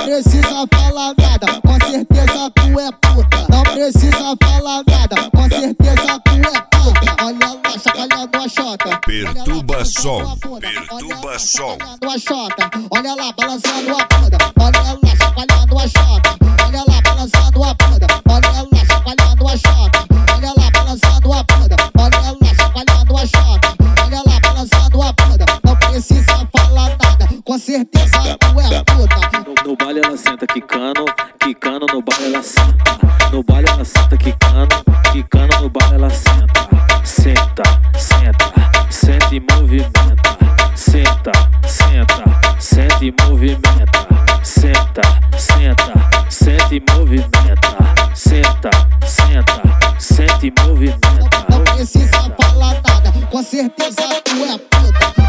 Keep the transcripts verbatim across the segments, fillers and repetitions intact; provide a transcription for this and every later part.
precisa falar nada, com certeza tu é puta. Não precisa falar nada, com certeza tu é puta. Olha lá, chacoalhando a chota. Perturba som, perturba som. A chota, olha lá, balançando a bunda. Olha lá, chacoalhando a chota. Olha lá, balançando a bunda. Olha lá, chacoalhando a chota. Olha lá, balançando a bunda. Olha lá, chacoalhando a chota. Olha lá, balançando a bunda. Não precisa falar nada, com certeza tu é puta. No, no baile ela senta quicando, quicando no baile ela senta. No baile ela senta quicando, quicando no baile ela senta. Senta, senta, senta e movimenta. Senta, senta, senta e movimenta. Senta, senta, senta e movimenta. Senta, senta, senta e movimenta. Não precisa falar nada, com certeza tu é puta.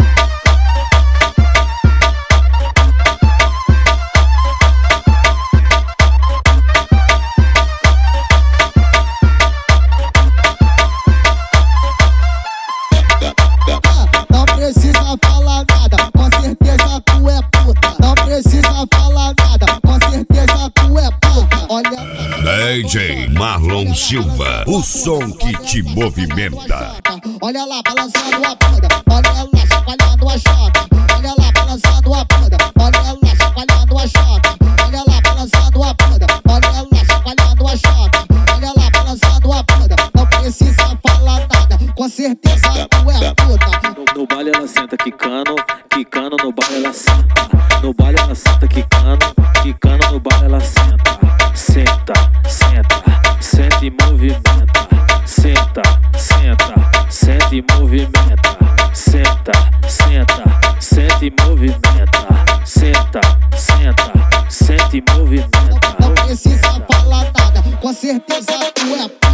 Não precisa falar nada, com certeza tu é puta. Não precisa falar nada, com certeza tu é puta. Olha D J Marlon Silva, o som que te movimenta. Olha lá, balançando a bunda. Olha lá, chacoalhando a chota. Olha lá, balançando a bunda. Olha lá, chacoalhando a chota. Olha lá, balançando a bunda. Olha lá, chacoalhando a chota. Olha lá, balançando a bunda. Não precisa falar nada, com certeza tu é puta. No, no baile ela senta quicando, quicando no baile ela senta. No baile ela senta quicando, quicando no baile ela senta. Senta, senta, senta e movimenta. Senta, senta, senta e movimenta. Senta, senta, senta e movimenta. Senta, senta, senta e movimenta. Não precisa falar nada, com certeza tu é puta.